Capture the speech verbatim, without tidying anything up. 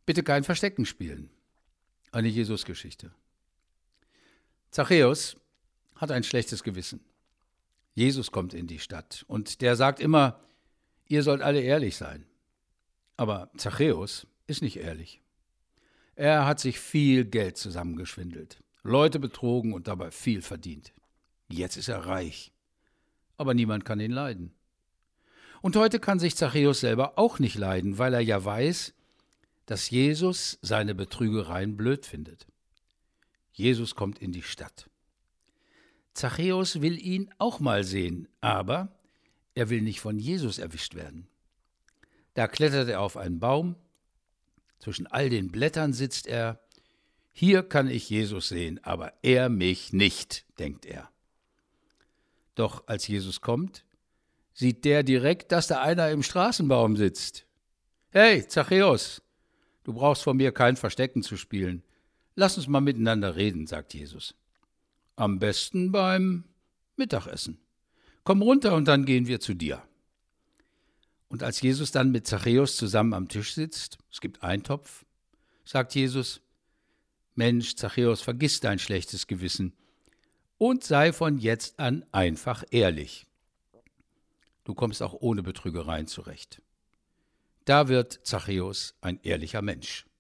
Bitte kein Verstecken spielen. Eine Jesusgeschichte. Zachäus hat ein schlechtes Gewissen. Jesus kommt in die Stadt und der sagt immer, ihr sollt alle ehrlich sein. Aber Zachäus ist nicht ehrlich. Er hat sich viel Geld zusammengeschwindelt, Leute betrogen und dabei viel verdient. Jetzt ist er reich, aber niemand kann ihn leiden. Und heute kann sich Zachäus selber auch nicht leiden, weil er ja weiß, dass Jesus seine Betrügereien blöd findet. Jesus kommt in die Stadt. Zachäus will ihn auch mal sehen, aber er will nicht von Jesus erwischt werden. Da klettert er auf einen Baum, zwischen all den Blättern sitzt er. Hier kann ich Jesus sehen, aber er mich nicht, denkt er. Doch als Jesus kommt, sieht der direkt, dass da einer im Straßenbaum sitzt. Hey, Zachäus, du brauchst von mir kein Verstecken zu spielen. Lass uns mal miteinander reden, sagt Jesus. Am besten beim Mittagessen. Komm runter und dann gehen wir zu dir. Und als Jesus dann mit Zachäus zusammen am Tisch sitzt, es gibt Eintopf, sagt Jesus, Mensch, Zachäus, vergiss dein schlechtes Gewissen und sei von jetzt an einfach ehrlich. Du kommst auch ohne Betrügereien zurecht. Da wird Zachäus ein ehrlicher Mensch.